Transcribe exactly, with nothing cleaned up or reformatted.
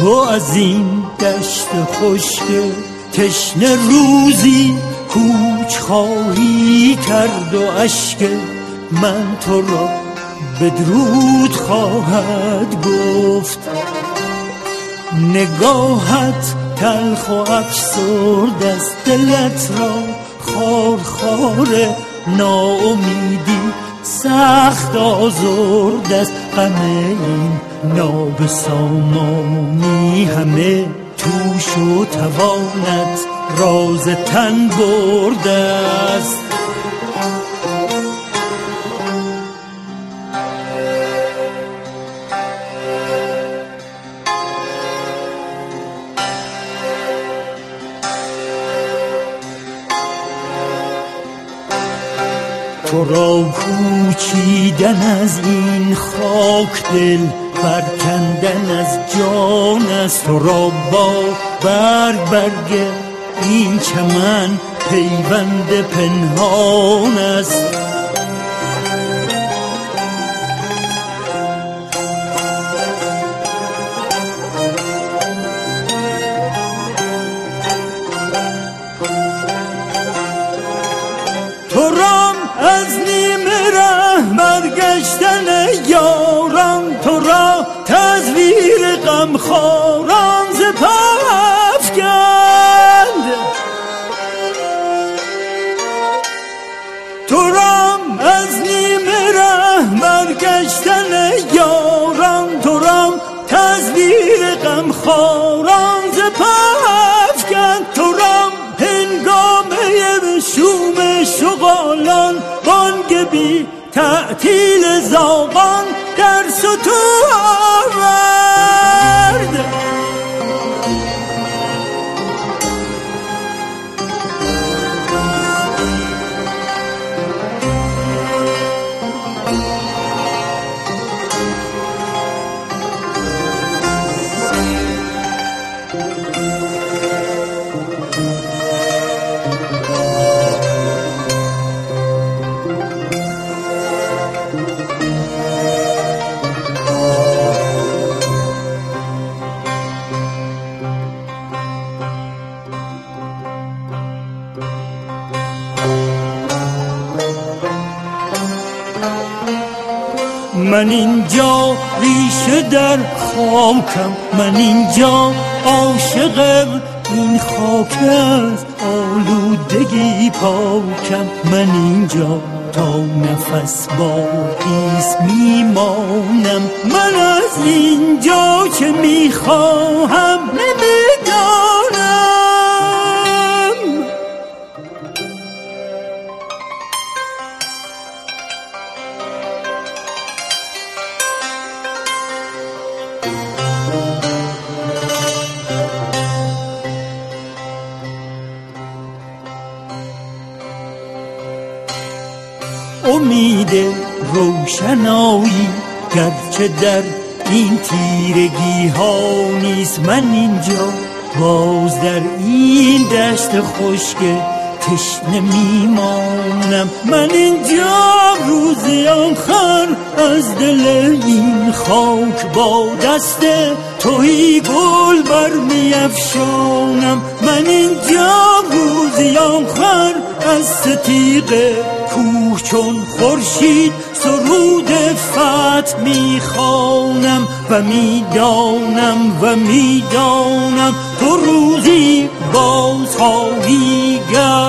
تو از این دشت خشک تشنه روزی کوچ خواهی کرد و اشک من تو را بدرود خواهد گفت. نگاهت تلخ و افسرد است، دلت را خار خار ناامیدی سخت آزرد است. غم این نابسامانی همه توش و توانت راز تن برده است. تو را کوچیدن از این خاک دل برکندن از جان است. تو را با برگ برگ این چمن پیوند پنهان است. تو را از نیمه ره برگشتن یاران، تو را تزویر غمخواران ز پا افکند. تو را از نیمه ره برگشتن یاران، تو را تزویر غمخواران ز پا افکند. تو را هنگامه شوم شغالان بانگ بی تعطیل زاغان در ستو آورد. من اینجا ریشه در خاکم، من اینجا عاشق این خاک است، آلودگی پاکم. من اینجا تا نفس باقیست میمانم. من از اینجا چه میخواهم نمیدانم. امید روشنایی گرچه در این تیرگی ها نیست. من اینجا باز در این دشت خشک تشنه میمانم. من اینجا روزی آخر از دل این خاک با دست تویی گل برمی افشانم. من اینجا روزی آخر از ستیغ کوه چون خورشید سرود فتح میخوانم. و میدانم و میدانم تو روزی باز خواهی گشت.